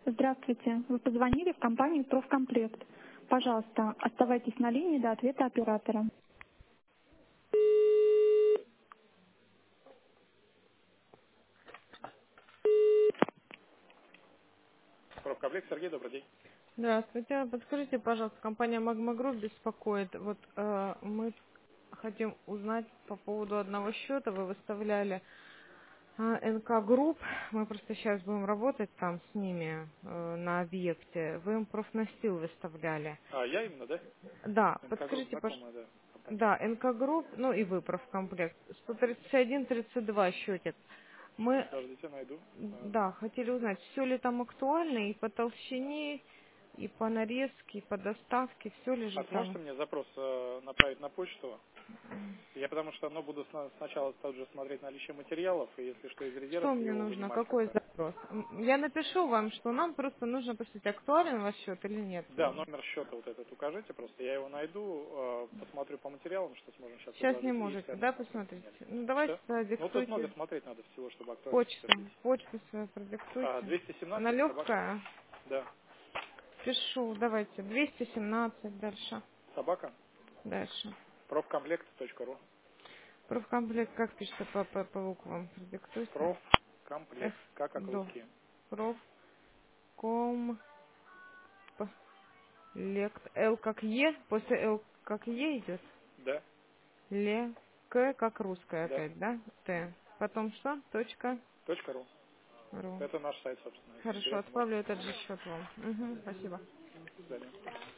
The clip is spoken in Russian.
Здравствуйте. Вы позвонили в компанию «Профкомплект». Пожалуйста, оставайтесь на линии до ответа оператора. Профкомплект, Сергей, добрый день. Здравствуйте. Подскажите, пожалуйста, компания Magma Group беспокоит. Вот мы хотим узнать по поводу одного счета. Вы выставляли НК Групп. Мы просто сейчас будем работать там с ними на объекте. Вы им профнастил выставляли. Я именно, да? Да, НК Групп подскажите, пожалуйста. знакомая, да, компания. Да, НК Групп, ну и вы профкомплект. 131-32 счетик. Мы, Подождите, найду. да, хотели узнать, все ли там актуально и по толщине, и по нарезке, и по доставке, все ли А же сможете там. мне запрос направить на почту? Я потому что буду сначала также смотреть наличие материалов, и если что из Что резервов, мне его нужно, вынимать какой как-то. запрос? Я напишу вам, что нам просто нужно посмотреть, актуален ваш счет или нет. Да, номер счета вот этот укажите, просто я его найду, посмотрю по материалам, что сможем сейчас Сейчас не предложить, и если можете, оно да, смотреть, посмотреть? нет. Ну, давайте Все? Ну, тут много продиктуйте смотреть надо всего, чтобы актуально почту. подтвердить. Почту свою продиктуйте. Она 217 собака, легкая. да, Пишу, давайте, 217 дальше. собака, Дальше. профкомплект.ру. Профкомплект, как пишется по буквам? Продиктуйте. F Профкомплект, как до. русские. Профкомплект. Л как Е, после Л как Е идет. Да, Ле. К как русская да, опять, да? Т. Потом что? Точка. .ру. Ру. Это наш сайт, собственно. Если Хорошо, интересно, можете отправлю этот же посмотреть. счет вам. Угу, спасибо. До свидания.